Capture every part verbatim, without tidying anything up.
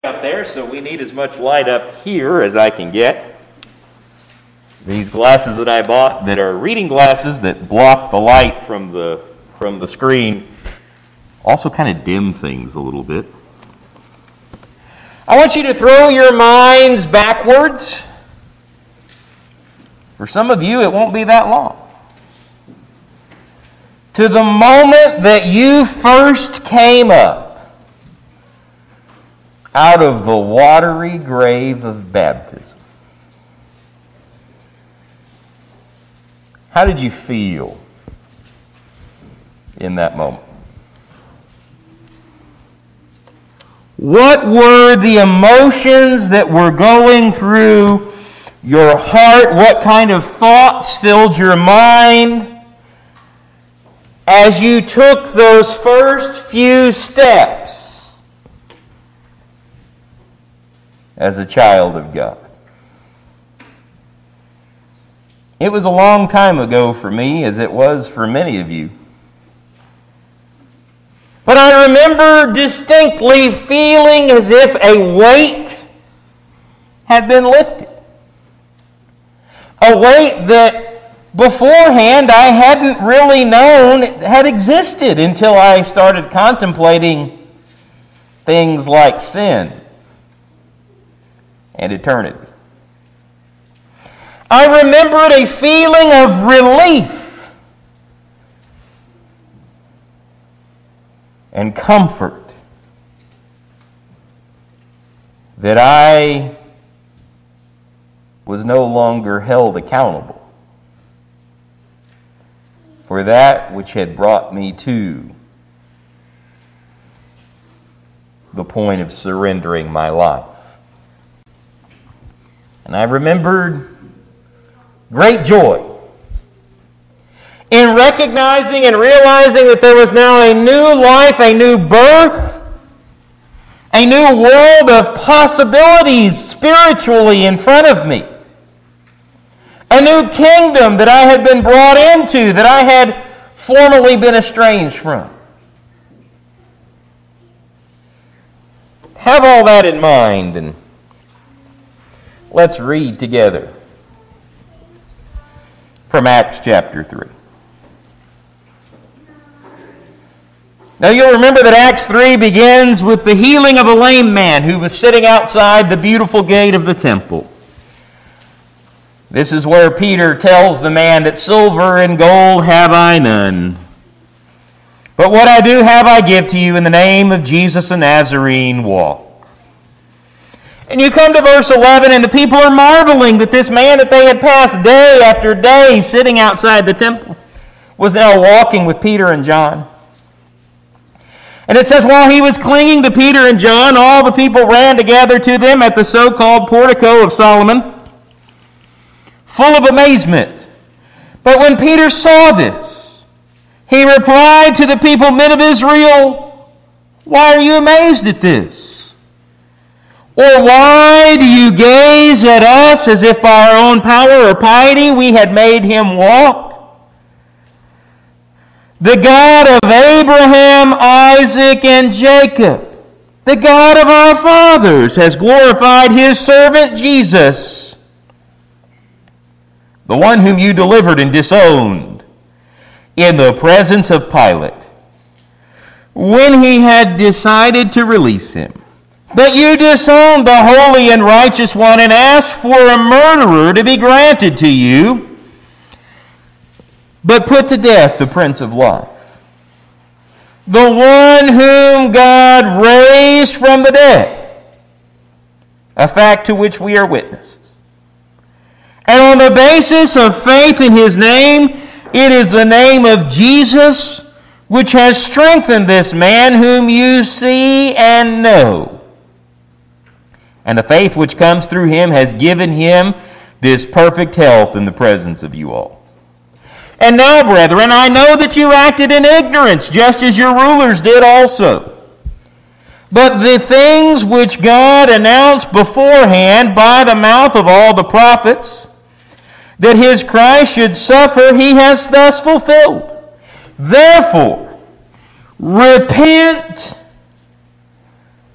Up there, so we need as much light up here as I can get. These glasses that I bought that are reading glasses that block the light from the from the screen also kind of dim things a little bit. I want you to throw your minds backwards. For some of you, it won't be that long. To the moment that you first came up out of the watery grave of baptism. How did you feel in that moment? What were the emotions that were going through your heart? What kind of thoughts filled your mind as you took those first few steps as a child of God? It was a long time ago for me, as it was for many of you. But I remember distinctly feeling as if a weight had been lifted. A weight that beforehand I hadn't really known had existed until I started contemplating things like sin and eternity. I remembered a feeling of relief and comfort that I was no longer held accountable for that which had brought me to the point of surrendering my life. And I remembered great joy in recognizing and realizing that there was now a new life, a new birth, a new world of possibilities spiritually in front of me. A new kingdom that I had been brought into, that I had formerly been estranged from. Have all that in mind, and let's read together from Acts chapter three. Now you'll remember that Acts three begins with the healing of a lame man who was sitting outside the beautiful gate of the temple. This is where Peter tells the man that silver and gold have I none, but what I do have I give to you. In the name of Jesus the Nazarene, walk. And you come to verse eleven, and the people are marveling that this man that they had passed day after day sitting outside the temple was now walking with Peter and John. And it says, while he was clinging to Peter and John, all the people ran together to them at the so-called portico of Solomon, full of amazement. But when Peter saw this, he replied to the people, men of Israel, why are you amazed at this? Or why do you gaze at us as if by our own power or piety we had made him walk? The God of Abraham, Isaac, and Jacob, the God of our fathers, has glorified his servant Jesus, the one whom you delivered and disowned in the presence of Pilate, when he had decided to release him. But you disowned the holy and righteous one and asked for a murderer to be granted to you, but put to death the Prince of Life, the one whom God raised from the dead, a fact to which we are witnesses. And on the basis of faith in his name, it is the name of Jesus which has strengthened this man whom you see and know. And the faith which comes through him has given him this perfect health in the presence of you all. And now, brethren, I know that you acted in ignorance, just as your rulers did also. But the things which God announced beforehand by the mouth of all the prophets, that his Christ should suffer, he has thus fulfilled. Therefore, repent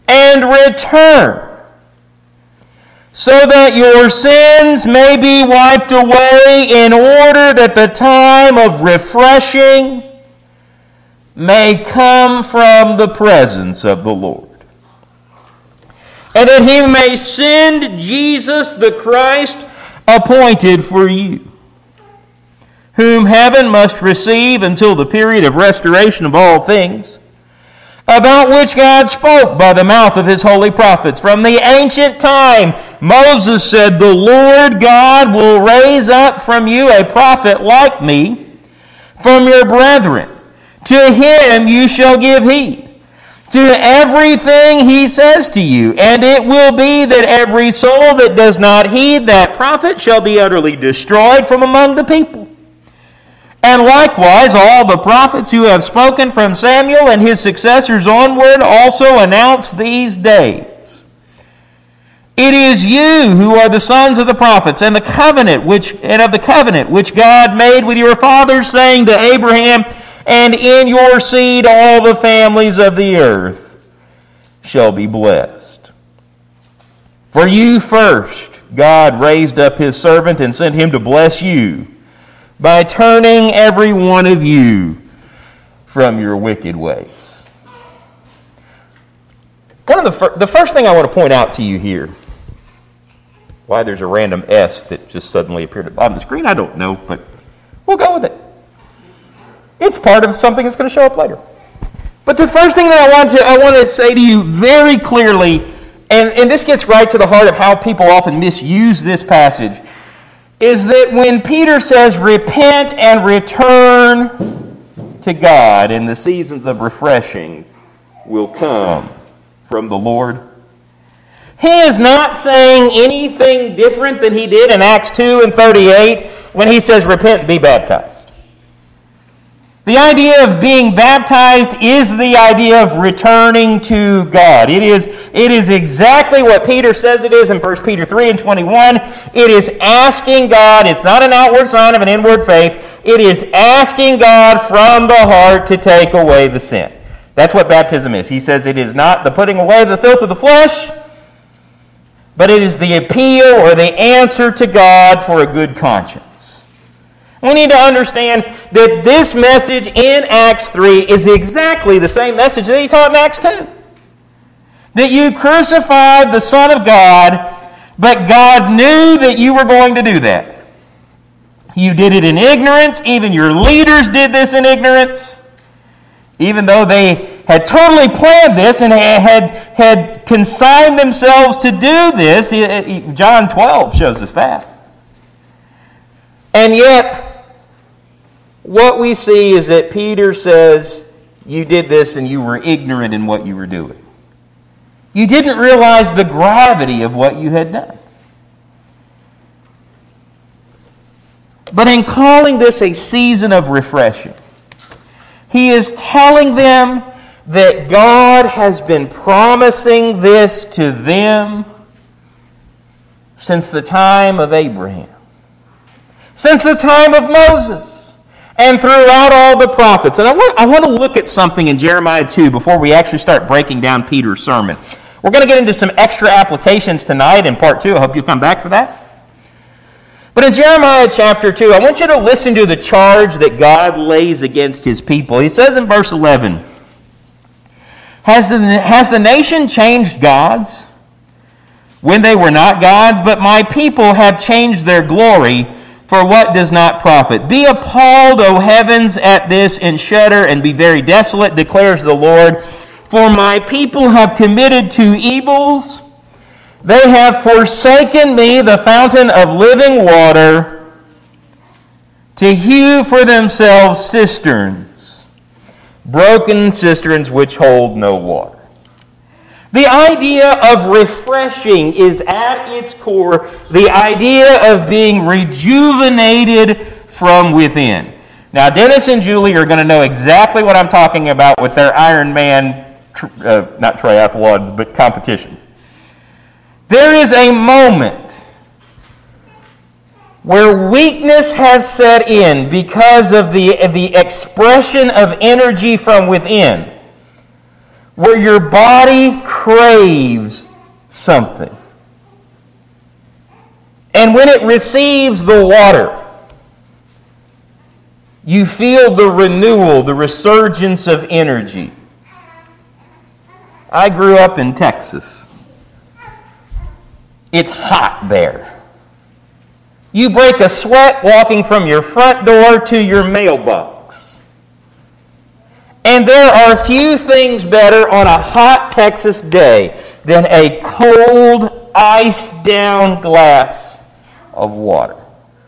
and return, so that your sins may be wiped away, in order that the time of refreshing may come from the presence of the Lord, and that he may send Jesus the Christ, appointed for you, whom heaven must receive until the period of restoration of all things, about which God spoke by the mouth of his holy prophets. From the ancient time, Moses said, the Lord God will raise up from you a prophet like me from your brethren. To him you shall give heed, to everything he says to you. And it will be that every soul that does not heed that prophet shall be utterly destroyed from among the people. And likewise, all the prophets who have spoken from Samuel and his successors onward also announce these days. It is you who are the sons of the prophets, and the covenant which and of the covenant which God made with your fathers, saying to Abraham, and in your seed all the families of the earth shall be blessed. For you first God raised up his servant and sent him to bless you, by turning every one of you from your wicked ways. One of the, fir- the first thing I want to point out to you here, why there's a random S that just suddenly appeared at the bottom of the screen, I don't know, but we'll go with it. It's part of something that's going to show up later. But the first thing that I want to I want to say to you very clearly, and, and this gets right to the heart of how people often misuse this passage, is that when Peter says, repent and return to God, and the seasons of refreshing will come from the Lord, he is not saying anything different than he did in Acts two and thirty-eight when he says, repent and be baptized. The idea of being baptized is the idea of returning to God. It is, it is exactly what Peter says it is in First Peter three and twenty-one. It is asking God. It's not an outward sign of an inward faith. It is asking God from the heart to take away the sin. That's what baptism is. He says it is not the putting away the filth of the flesh, but it is the appeal or the answer to God for a good conscience. We need to understand that this message in Acts three is exactly the same message that he taught in Acts two. That you crucified the Son of God, but God knew that you were going to do that. You did it in ignorance. Even your leaders did this in ignorance. Even though they had totally planned this and had, had consigned themselves to do this. John twelve shows us that. And yet, what we see is that Peter says, you did this and you were ignorant in what you were doing. You didn't realize the gravity of what you had done. But in calling this a season of refreshing, he is telling them that God has been promising this to them since the time of Abraham, since the time of Moses, and throughout all the prophets. And I want, I want to look at something in Jeremiah two before we actually start breaking down Peter's sermon. We're going to get into some extra applications tonight in part two. I hope you come back for that. But in Jeremiah chapter two, I want you to listen to the charge that God lays against his people. He says in verse eleven, Has the, has the nation changed gods when they were not gods? But my people have changed their glory for what does not profit. Be appalled, O heavens, at this, and shudder, and be very desolate, declares the Lord. For my people have committed two evils. They have forsaken me, the fountain of living water, to hew for themselves cisterns, broken cisterns which hold no water. The idea of refreshing is at its core the idea of being rejuvenated from within. Now, Dennis and Julie are going to know exactly what I'm talking about with their Ironman, uh, not triathlons, but competitions. There is a moment where weakness has set in because of the, of the expression of energy from within, where your body craves something. And when it receives the water, you feel the renewal, the resurgence of energy. I grew up in Texas. It's hot there. You break a sweat walking from your front door to your mailbox. And there are few things better on a hot Texas day than a cold, iced-down glass of water.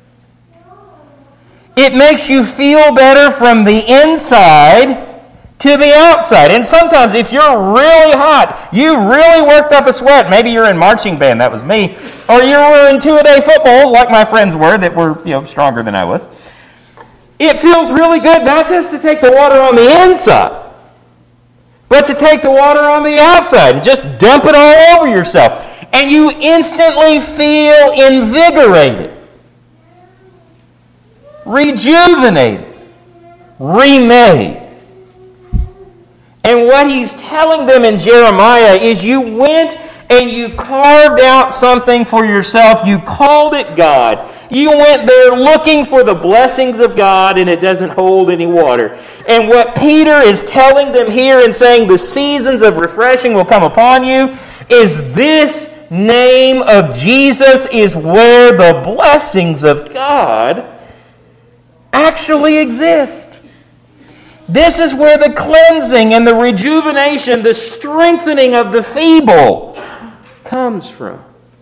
It makes you feel better from the inside to the outside. And sometimes if you're really hot, you really worked up a sweat. Maybe you're in marching band, that was me. Or you were in two-a-day football, like my friends were, that were, you know, stronger than I was. It feels really good not just to take the water on the inside, but to take the water on the outside and just dump it all over yourself. And you instantly feel invigorated, rejuvenated, remade. And what he's telling them in Jeremiah is you went and you carved out something for yourself. You called it God. You went there looking for the blessings of God, and it doesn't hold any water. And what Peter is telling them here and saying the seasons of refreshing will come upon you is this name of Jesus is where the blessings of God actually exist. This is where the cleansing and the rejuvenation, the strengthening of the feeble comes from.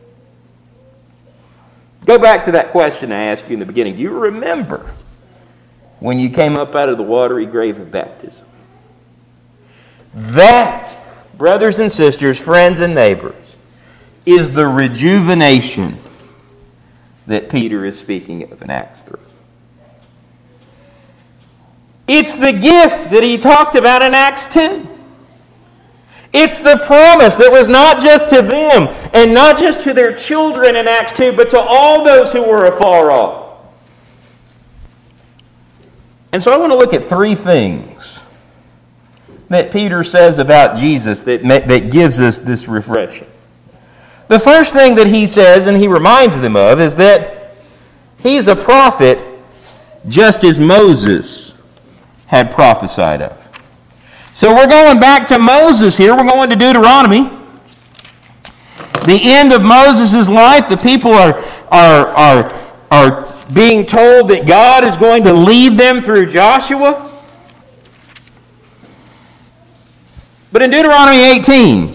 Go back to that question I asked you in the beginning. Do you remember when you came up out of the watery grave of baptism? That, brothers and sisters, friends and neighbors, is the rejuvenation that Peter is speaking of in Acts three. It's the gift that he talked about in Acts two. It's the promise that was not just to them and not just to their children in Acts two, but to all those who were afar off. And so I want to look at three things that Peter says about Jesus that, that gives us this refreshing. The first thing that he says, and he reminds them of, is that he's a prophet just as Moses had prophesied of. So we're going back to Moses here. We're going to Deuteronomy. The end of Moses' life, the people are, are, are, are being told that God is going to lead them through Joshua. But in Deuteronomy eighteen,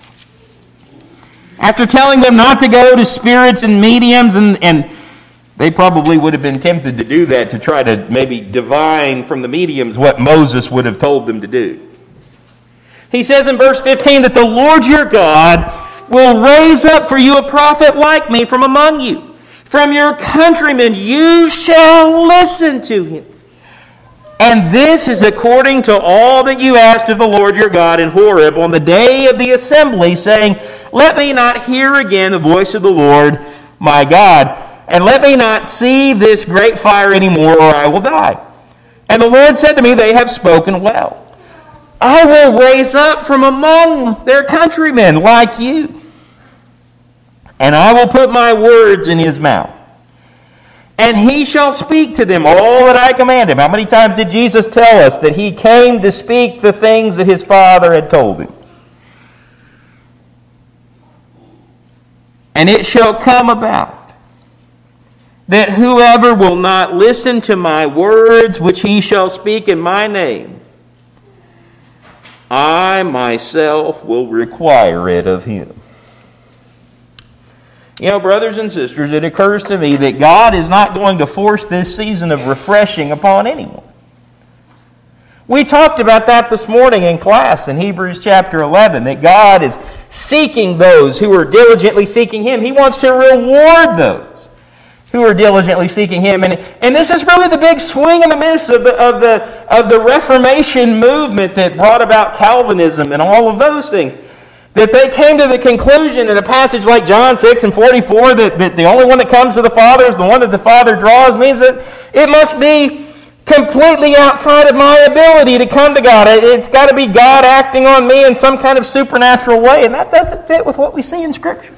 after telling them not to go to spirits and mediums, and, and they probably would have been tempted to do that to try to maybe divine from the mediums what Moses would have told them to do. He says in verse fifteen that the Lord your God will raise up for you a prophet like me from among you. From your countrymen you shall listen to him. And this is according to all that you asked of the Lord your God in Horeb on the day of the assembly, saying, let me not hear again the voice of the Lord my God, and let me not see this great fire anymore, or I will die. And the Lord said to me, they have spoken well. I will raise up from among their countrymen like you, and I will put my words in his mouth. And he shall speak to them all that I command him. How many times did Jesus tell us that he came to speak the things that his Father had told him? And it shall come about that whoever will not listen to my words which he shall speak in my name, I myself will require it of him. You know, brothers and sisters, it occurs to me that God is not going to force this season of refreshing upon anyone. We talked about that this morning in class in Hebrews chapter eleven, that God is seeking those who are diligently seeking him. He wants to reward those who are diligently seeking him. And, and this is really the big swing and the miss of the, of, the, of the Reformation movement that brought about Calvinism and all of those things. That they came to the conclusion in a passage like John six and forty-four that, that the only one that comes to the Father is the one that the Father draws, means that it must be completely outside of my ability to come to God. It's got to be God acting on me in some kind of supernatural way, and that doesn't fit with what we see in Scripture.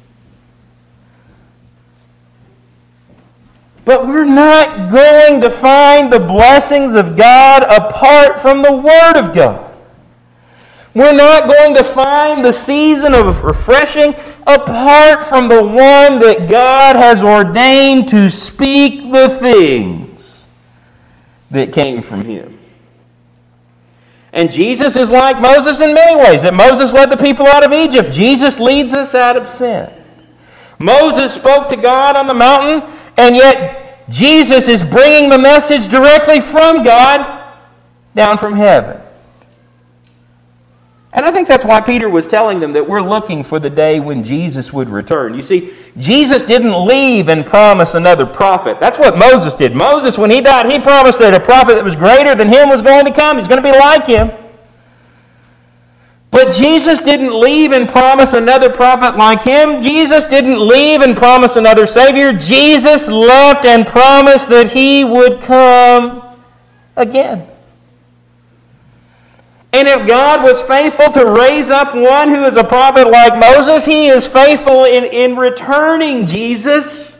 But we're not going to find the blessings of God apart from the Word of God. We're not going to find the season of refreshing apart from the one that God has ordained to speak the things that came from Him. And Jesus is like Moses in many ways. That Moses led the people out of Egypt. Jesus leads us out of sin. Moses spoke to God on the mountain, and yet Jesus is bringing the message directly from God down from heaven. And I think that's why Peter was telling them that we're looking for the day when Jesus would return. You see, Jesus didn't leave and promise another prophet. That's what Moses did. Moses, when he died, he promised that a prophet that was greater than him was going to come. He's going to be like him. But Jesus didn't leave and promise another prophet like him. Jesus didn't leave and promise another Savior. Jesus left and promised that He would come again. And if God was faithful to raise up one who is a prophet like Moses, He is faithful in, in returning Jesus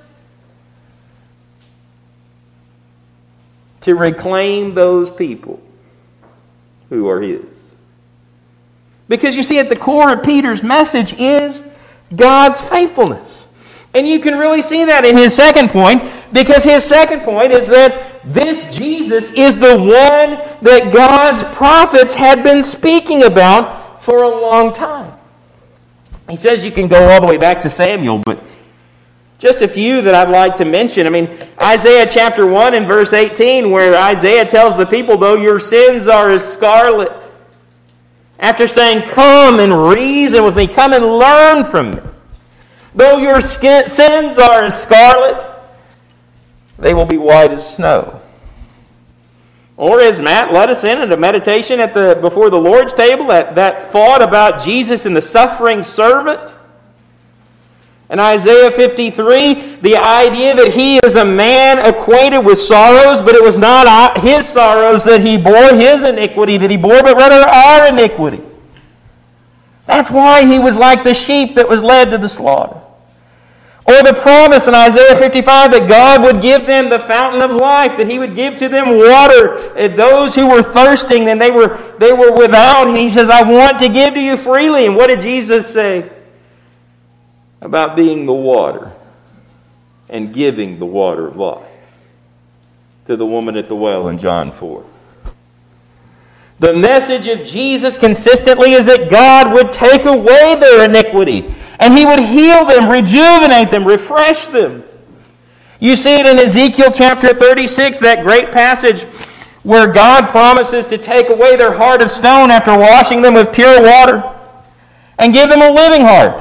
to reclaim those people who are His. Because you see, at the core of Peter's message is God's faithfulness. And you can really see that in his second point, because his second point is that this Jesus is the one that God's prophets had been speaking about for a long time. He says you can go all the way back to Samuel, but just a few that I'd like to mention. I mean, Isaiah chapter one and verse eighteen, where Isaiah tells the people, though your sins are as scarlet, after saying, come and reason with me, come and learn from me. Though your sins are as scarlet, they will be white as snow. Or as Matt led us in at a meditation at the before the Lord's table, that, that thought about Jesus and the suffering servant. In Isaiah fifty-three, the idea that He is a man acquainted with sorrows, but it was not His sorrows that He bore, His iniquity that He bore, but rather our iniquity. That's why He was like the sheep that was led to the slaughter. Or the promise in Isaiah fifty-five that God would give them the fountain of life, that He would give to them water. Those who were thirsting and they were, they were without, and He says, I want to give to you freely. And what did Jesus say about being the water and giving the water of life to the woman at the well in John four? The message of Jesus consistently is that God would take away their iniquity, and He would heal them, rejuvenate them, refresh them. You see it in Ezekiel chapter thirty-six, that great passage where God promises to take away their heart of stone after washing them with pure water and give them a living heart,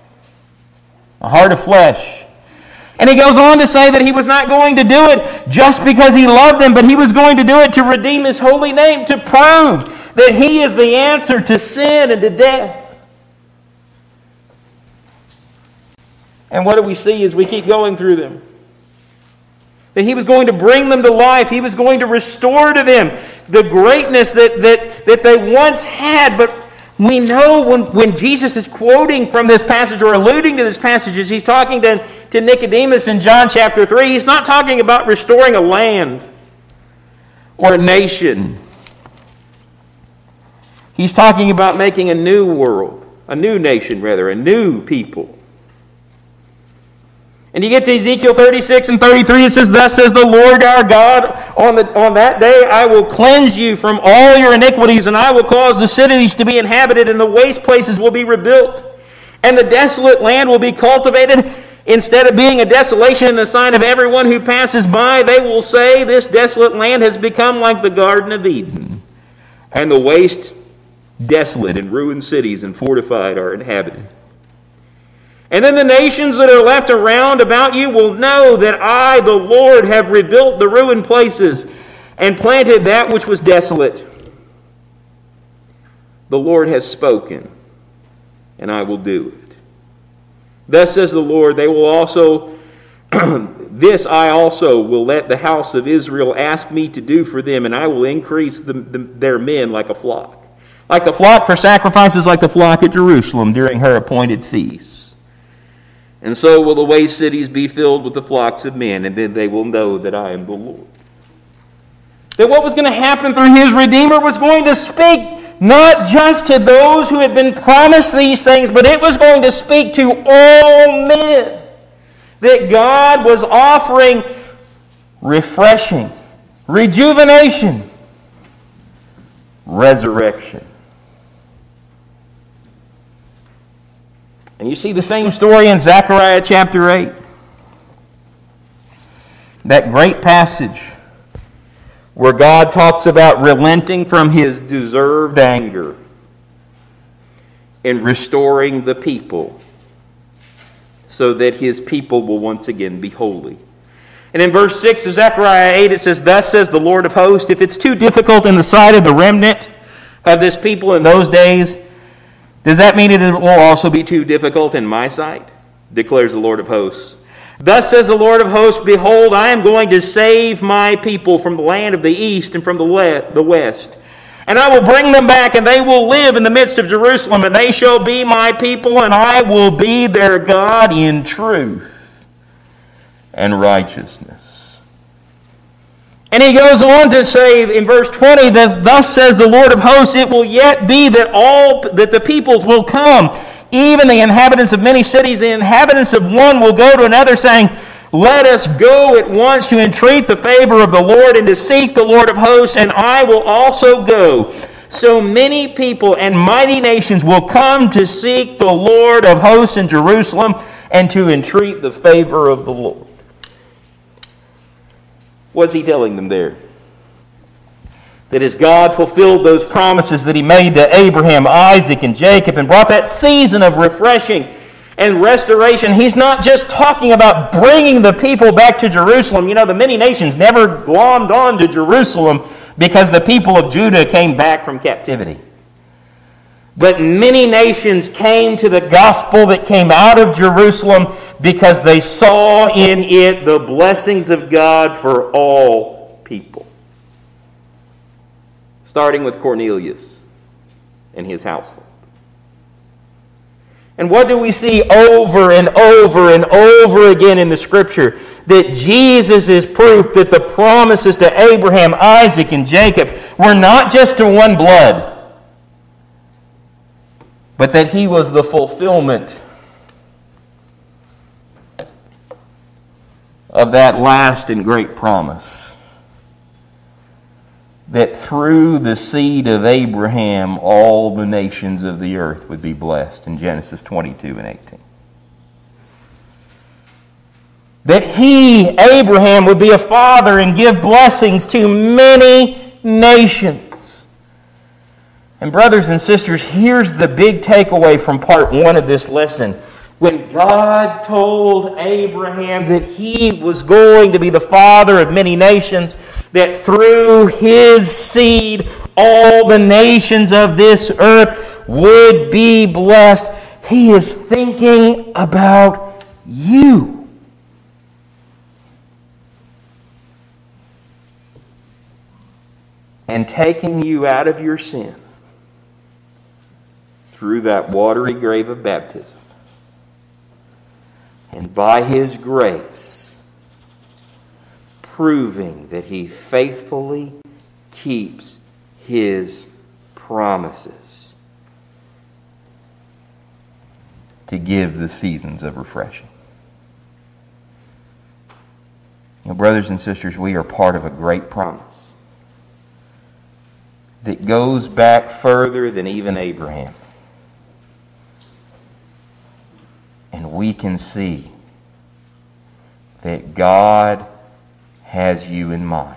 a heart of flesh. And He goes on to say that He was not going to do it just because He loved them, but He was going to do it to redeem His holy name, to prove that He is the answer to sin and to death. And what do we see as we keep going through them? That He was going to bring them to life. He was going to restore to them the greatness that, that, that they once had. But we know when, when Jesus is quoting from this passage or alluding to this passage, as He's talking to, to Nicodemus in John chapter three, He's not talking about restoring a land or a nation. He's talking about making a new world, a new nation rather, a new people. And you get to Ezekiel thirty-six and thirty-three, it says, thus says the Lord our God, on, the, on that day I will cleanse you from all your iniquities, and I will cause the cities to be inhabited, and the waste places will be rebuilt, and the desolate land will be cultivated. Instead of being a desolation in the sight of everyone who passes by, they will say, this desolate land has become like the Garden of Eden, and the waste, desolate, and ruined cities and fortified are inhabited. And then the nations that are left around about you will know that I, the Lord, have rebuilt the ruined places and planted that which was desolate. The Lord has spoken, and I will do it. Thus says the Lord, they will also This I also will let the house of Israel ask me to do for them, and I will increase the, the, their men like a flock. Like the flock for sacrifices, like the flock at Jerusalem during her appointed feasts. And so will the waste cities be filled with the flocks of men, and then they will know that I am the Lord. That what was going to happen through his Redeemer was going to speak not just to those who had been promised these things, but it was going to speak to all men. That God was offering refreshing, rejuvenation, resurrection. And you see the same story in Zechariah chapter eight. That great passage where God talks about relenting from his deserved anger and restoring the people so that his people will once again be holy. And in verse six of Zechariah eight it says, "Thus says the Lord of hosts," if it's too difficult in the sight of the remnant of this people in those days, does that mean it will also be too difficult in my sight? Declares the Lord of hosts. "Thus says the Lord of hosts, behold, I am going to save my people from the land of the east and from the le- the west. And I will bring them back, and they will live in the midst of Jerusalem, and they shall be my people, and I will be their God in truth and righteousness." And he goes on to say in verse twenty, that thus says the Lord of hosts, "It will yet be that all that the peoples will come, even the inhabitants of many cities, the inhabitants of one will go to another, saying, Let us go at once to entreat the favor of the Lord and to seek the Lord of hosts, and I will also go. So many people and mighty nations will come to seek the Lord of hosts in Jerusalem and to entreat the favor of the Lord." What's he telling them there? That as God fulfilled those promises that he made to Abraham, Isaac, and Jacob and brought that season of refreshing and restoration, he's not just talking about bringing the people back to Jerusalem. You know, the many nations never glommed on to Jerusalem because the people of Judah came back from captivity. But many nations came to the gospel that came out of Jerusalem because they saw in it the blessings of God for all people. Starting with Cornelius and his household. And what do we see over and over and over again in the Scripture? That Jesus is proof that the promises to Abraham, Isaac, and Jacob were not just to one blood, but that he was the fulfillment of that last and great promise. That through the seed of Abraham, all the nations of the earth would be blessed in Genesis twenty-two and eighteen. That he, Abraham, would be a father and give blessings to many nations. And brothers and sisters, here's the big takeaway from part one of this lesson. When God told Abraham that he was going to be the father of many nations, that through his seed all the nations of this earth would be blessed, he is thinking about you. And taking you out of your sin through that watery grave of baptism. And by his grace, proving that he faithfully keeps his promises to give the seasons of refreshing. You know, brothers and sisters, we are part of a great promise that goes back further than even Abraham. And we can see that God has you in mind.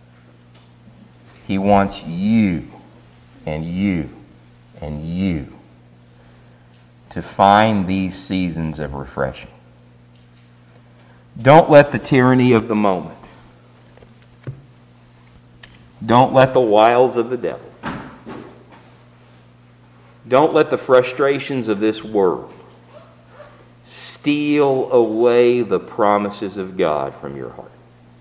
He wants you and you and you to find these seasons of refreshing. Don't let the tyranny of the moment, don't let the wiles of the devil, don't let the frustrations of this world steal away the promises of God from your heart.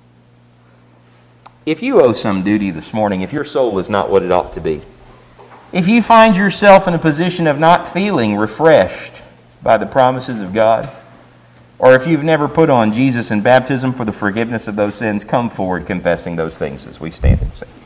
If you owe some duty this morning, if your soul is not what it ought to be, if you find yourself in a position of not feeling refreshed by the promises of God, or if you've never put on Jesus in baptism for the forgiveness of those sins, come forward confessing those things as we stand and sing.